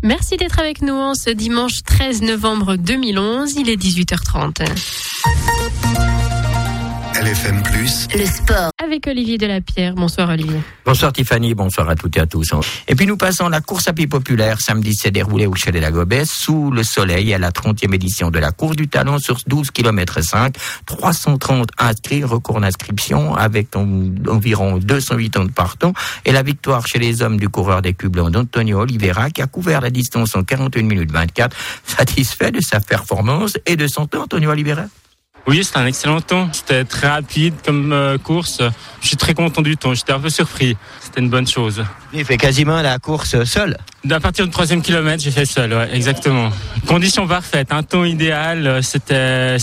Merci d'être avec nous en ce dimanche 13 novembre 2011. Il est 18h30. LFM+, le sport. Avec Olivier Delapierre. Bonsoir Olivier. Bonsoir Tiffany, bonsoir à toutes et à tous. Et puis nous passons la course à pied populaire. Samedi s'est déroulée au Chalet la Gobès sous le soleil à la 30e édition de la course du Talon sur 12 km 5. 330 inscrits, recours d'inscription avec environ 280 partants. Et la victoire chez les hommes du coureur des Cubes blancs d'Antonio Oliveira qui a couvert la distance en 41 minutes 24. Satisfait de sa performance et de son temps, Antonio Oliveira? Oui, c'était un excellent temps. C'était très rapide comme course. Je suis très content du temps. J'étais un peu surpris. C'était une bonne chose. Il fait quasiment la course seul. À partir du 3e kilomètre, j'ai fait seul, ouais, exactement. Conditions parfaites, un temps idéal. C'était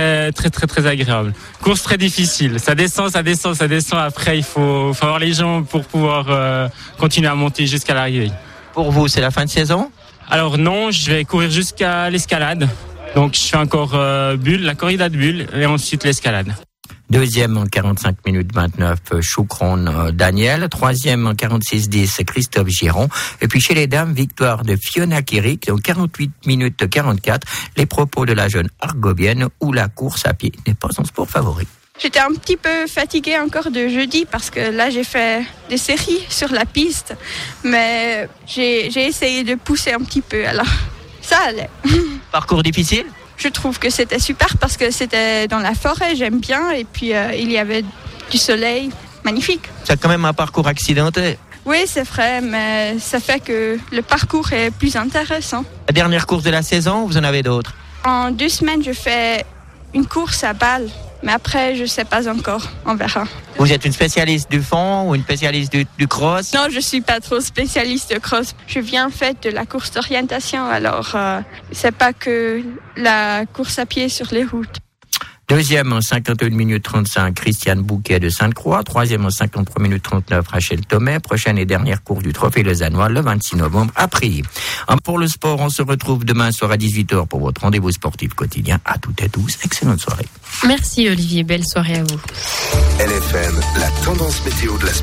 très agréable. Course très difficile. Ça descend. Après, il faut avoir les jambes pour pouvoir continuer à monter jusqu'à l'arrivée. Pour vous, c'est la fin de saison? Alors non, je vais courir jusqu'à l'escalade. Donc, je fais encore la corrida de Bulle et ensuite l'escalade. Deuxième en 45 minutes 29, Choucron Daniel. Troisième en 46-10, Christophe Giron. Et puis chez les dames, victoire de Fiona Kirik en 48 minutes 44. Les propos de la jeune Argobienne où la course à pied n'est pas son sport favori. J'étais un petit peu fatiguée encore de jeudi parce que là j'ai fait des séries sur la piste. Mais j'ai essayé de pousser un petit peu alors. Ça allait. Parcours difficile? Je trouve que c'était super parce que c'était dans la forêt, j'aime bien. Et puis il y avait du soleil, magnifique. C'est quand même un parcours accidenté. Oui, c'est vrai, mais ça fait que le parcours est plus intéressant. La dernière course de la saison, vous en avez d'autres? En 2 semaines, je fais une course à Bâle. Mais après, je ne sais pas encore, on verra. Vous êtes une spécialiste du fond ou une spécialiste du cross? Non, je ne suis pas trop spécialiste de cross. Je viens en fait de la course d'orientation, alors c'est pas que la course à pied sur les routes. Deuxième en 51 minutes 35, Christiane Bouquet de Sainte-Croix. Troisième en 53 minutes 39, Rachel Thomet. Prochaine et dernière course du Trophée lausannois le 26 novembre à Prilly. Pour le sport, on se retrouve demain soir à 18h pour votre rendez-vous sportif quotidien. À toutes et tous, excellente soirée. Merci Olivier, belle soirée à vous. LFM, la tendance météo de la semaine.